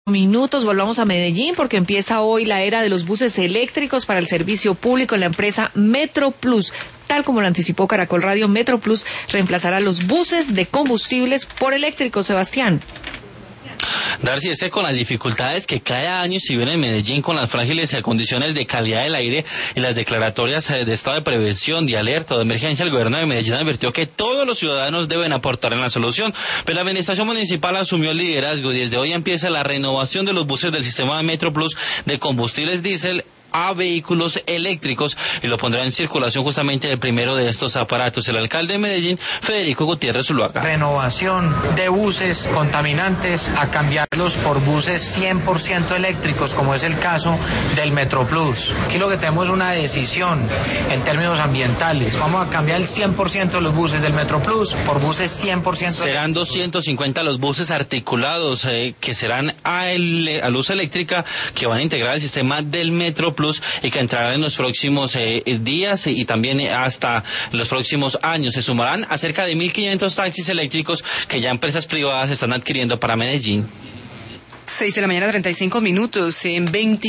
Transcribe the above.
Minutos, volvamos a Medellín porque empieza hoy la era de los buses eléctricos para el servicio público en la empresa MetroPlus. Tal como lo anticipó Caracol Radio, MetroPlus reemplazará los buses de combustibles por eléctricos. Sebastián. Darcy, es que con las dificultades que cada año se viven en Medellín, con las frágiles condiciones de calidad del aire y las declaratorias de estado de prevención, de alerta o de emergencia, el gobierno de Medellín advirtió que todos los ciudadanos deben aportar en la solución. Pero la administración municipal asumió el liderazgo y desde hoy empieza la renovación de los buses del sistema de MetroPlus de combustibles diésel a vehículos eléctricos y lo pondrá en circulación justamente el primero de estos aparatos. El alcalde de Medellín, Federico Gutiérrez Zuluaga. Renovación de buses contaminantes a cambiarlos por buses 100% eléctricos, como es el caso del MetroPlus. Aquí lo que tenemos es una decisión en términos ambientales. Vamos a cambiar el 100% de los buses del MetroPlus por buses 100%. Serán 250 los buses articulados que serán a luz eléctrica que van a integrar el sistema del MetroPlus y que entrarán en los próximos días y también hasta los próximos años. Se sumarán a cerca de 1.500 taxis eléctricos que ya empresas privadas están adquiriendo para Medellín. 6:35 a.m. En 20